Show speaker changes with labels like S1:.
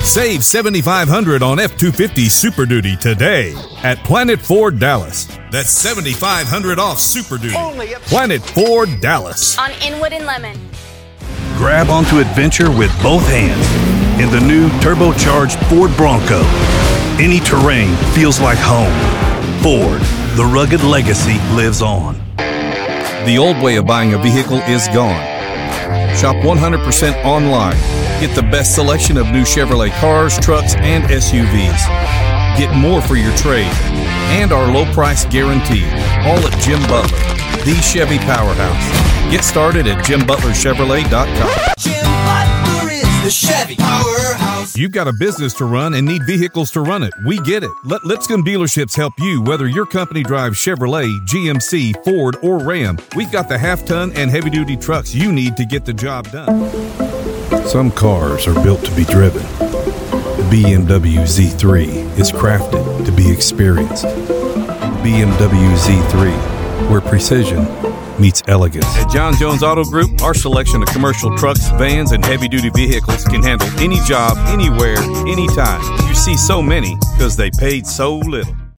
S1: Save $7,500 on F-250 Super Duty today at Planet Ford Dallas. That's $7,500 off Super Duty. Planet Ford Dallas.
S2: On Inwood and Lemon.
S3: Grab onto adventure with both hands in the new turbocharged Ford Bronco. Any terrain feels like home. Ford, the rugged legacy lives on.
S1: The old way of buying a vehicle is gone. Shop 100% online. Get the best selection of new Chevrolet cars, trucks, and SUVs. Get more for your trade. And our low price guarantee. All at Jim Butler, the Chevy powerhouse. Get started at JimButlerChevrolet.com.
S4: Jim Butler is the Chevy powerhouse.
S1: You've got a business to run and need vehicles to run it. We get it. Let Lipscomb Dealerships help you, whether your company drives Chevrolet, GMC, Ford, or Ram. We've got the half-ton and heavy-duty trucks you need to get the job done. Some cars are built to be driven. The BMW Z3 is crafted to be experienced. BMW Z3, where precision meets elegance. At John Jones Auto Group, our selection of commercial trucks, vans, and heavy-duty vehicles can handle any job, anywhere, anytime. You see so many because they paid so little.